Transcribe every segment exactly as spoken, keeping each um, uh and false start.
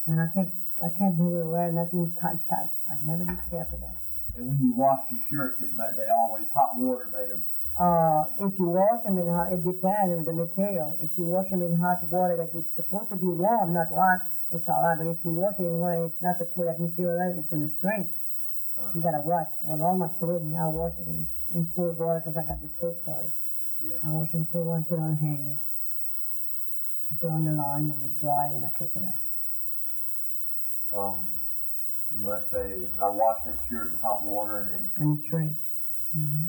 And I can't, I can't really wear nothing tight, tight. I never did care for that. And when you wash your shirts, it ma- they always hot water made them. Uh, if you wash them in hot, it depends on the material. If you wash them in hot water that it's supposed to be warm, not hot, it's alright. But if you wash it in water, it's not to put that material in, it's gonna shrink. Uh, You gotta wash. Well, all my clothing, I wash it in, in cold water because I got the soap for it. yeah. I wash it in cold water and put it on hangers. I put it on the line and it dries and I pick it up. Um, you might say, I washed that shirt in hot water and it, And it shrinks. Mm-hmm.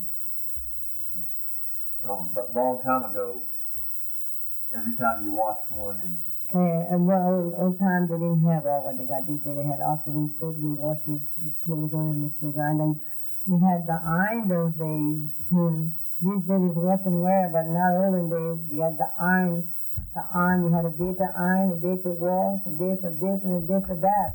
um, but a long time ago, every time you washed one and Yeah, and well, old, old times they didn't have all what they got these days. They had oxygen soap. You wash your, your clothes on it and it was on. And then you had the iron those days. Hmm. These days it's wash and wear, but not olden days. You had the iron. The iron, you had a day to iron, a day to wash, a day for this and a day for that.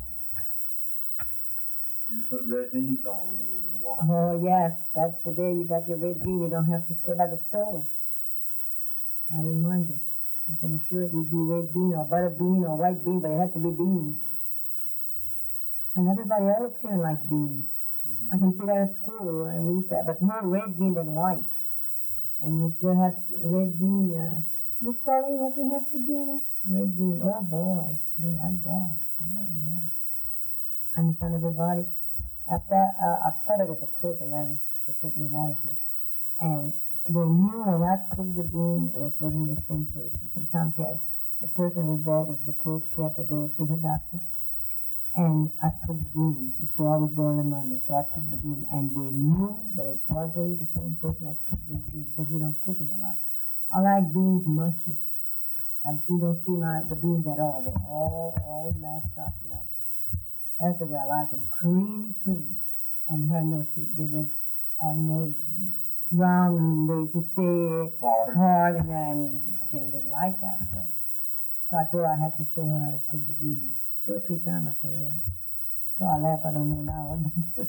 you put red beans on when you were going to wash. Oh yes, that's the day you got your red bean. You don't have to stay by the stove every Monday. You can assure it would be red bean or butter bean or white bean, but it has to be beans. And everybody else here likes beans. Mm-hmm. I can see that at school, and we used to have, but more red bean than white. And you could have red bean. Uh, Miss Pauline, what we have for dinner? Red bean. Oh boy, they like that. Oh yeah. And in front of everybody. After uh, I started as a cook, and then they put me manager, and they knew when I cooked the beans, and it wasn't the same person. Sometimes she had, the person was there as the cook. She had to go see her doctor. And I cooked beans. And she always go on a Monday, so I cooked the beans. And they knew that it wasn't the same person that cooked those beans, because we don't cook them a lot. I like beans mushy. And you don't see my the beans at all. They're all all mashed up, you know. That's the way I like them. Creamy, creamy. And her no, she they was uh, you know, round and they used to say Hard. hard, and then she didn't like that, so so I told her I had to show her how to cook the beans. Two or three times I told her. So I left. I don't know now what to do.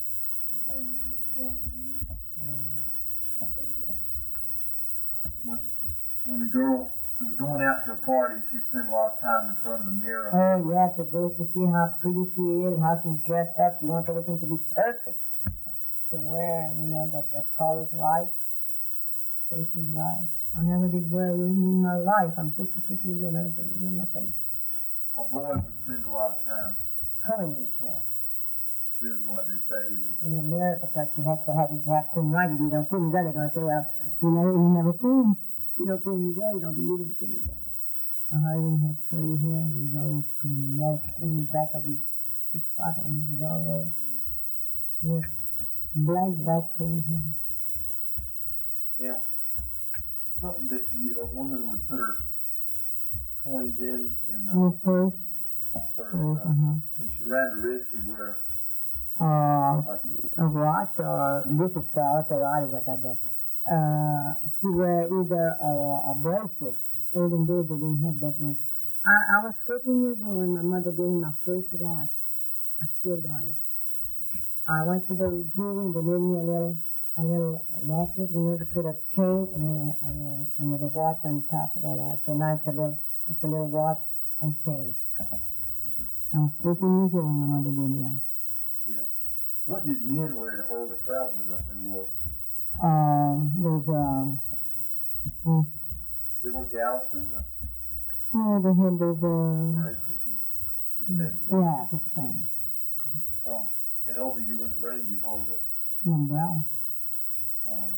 When, when the girl was going out to a party, she spent a lot of time in front of the mirror. Oh, yeah, to go to see how pretty she is, how she's dressed up. She wants everything to be perfect. To wear, you know, that the color's right, face is right. I never did wear a ruby in my life. I'm sixty-six years old, I never put a ruby in my face. A boy would spend a lot of time Coloring his hair doing what they say he would. in the mirror because he has to have his hair combed right. If you don't comb his hair, they're going to say, well, you know, he never combed. You don't comb his hair, you don't believe him comb his hair. My husband had curly hair, and he was always combing. He had it in the back of his, his pocket, and he was always, yeah, black, black curly hair. Now, something that you, a woman would put her coins in and uh, Your purse, her, purse, uh, uh-huh. and she around the wrist she'd wear Uh, like a watch, or this is for arthritis, I got that. Uh, she wear either a, a bracelet. Olden days they didn't have that much. I, I was fourteen years old when my mother gave me my first watch. I still got it. I went to the jewelry and they made me a little, a little necklace, you know, to put a chain and then, a, and then, and then a watch on top of that. Uh, so now it's a little, it's a little watch and chain. I was fourteen years old when my mother gave me that. yeah. What did men wear to hold their trousers up? They wore. Um, there's um, mm, They wore galluses, uh, no, they had those uh, braces, suspenders. yeah, suspenders, Um, and over you when it rained, you'd hold a an umbrella. Um,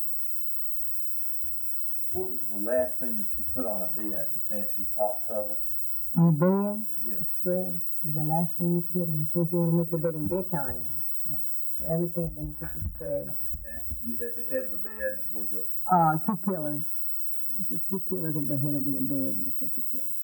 what was the last thing that you put on a bed? The fancy top cover? On a bed, Yes. a spread is the last thing you put on. So if you want to make your bed in daytime, for everything, then you put your spread. And you, at the head of the bed was a Uh, two pillars. You put two pillars at the head of the bed. That's what you put.